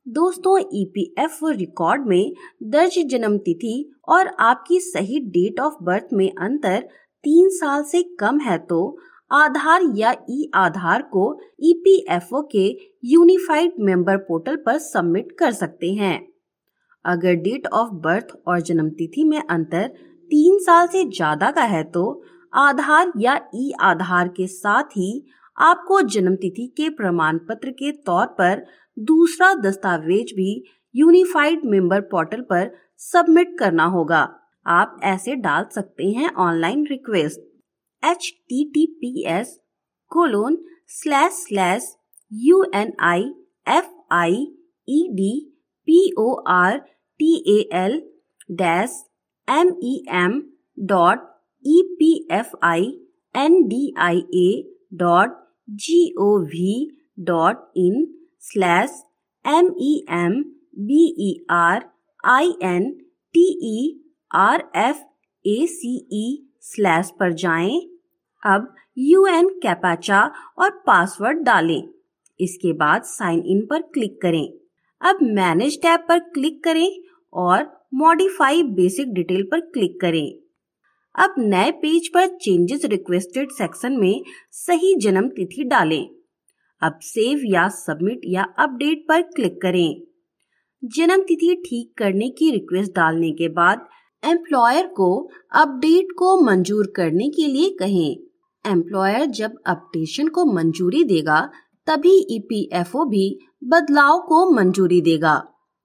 दोस्तों, EPFO record में दर्ज जन्म तिथि और आपकी सही डेट ऑफ बर्थ में अंतर 3 साल से कम है तो आधार या ई आधार को ईपीएफओ के यूनिफाइड मेंबर पोर्टल पर सबमिट कर सकते हैं। अगर डेट ऑफ बर्थ और जन्म तिथि में अंतर 3 साल से ज्यादा का है तो आधार या ई आधार के साथ ही आपको जन्म तिथि के प्रमाण पत्र के तौर पर दूसरा दस्तावेज भी यूनिफाइड मेंबर पोर्टल पर सबमिट करना होगा। आप ऐसे डाल सकते हैं ऑनलाइन रिक्वेस्ट https://UNIFIED/MEM.EPFINDIA.gov.in/MEMBERFACE पर जाएं। अब कैप्चा और पासवर्ड डालें। इसके बाद साइन इन पर क्लिक करें। अब मैनेज टैब पर क्लिक करें और मॉडिफाई बेसिक डिटेल पर क्लिक करें। अब नए पेज पर चेंजेस रिक्वेस्टेड सेक्शन में सही जन्म तिथि डालें। अब सेव या सबमिट या अपडेट पर क्लिक करें। जन्म तिथि ठीक करने की रिक्वेस्ट डालने के बाद एम्प्लॉयर को अपडेट को मंजूर करने के लिए कहें। एम्प्लॉयर जब अपडेशन को मंजूरी देगा तभी ईपीएफओ भी बदलाव को मंजूरी देगा।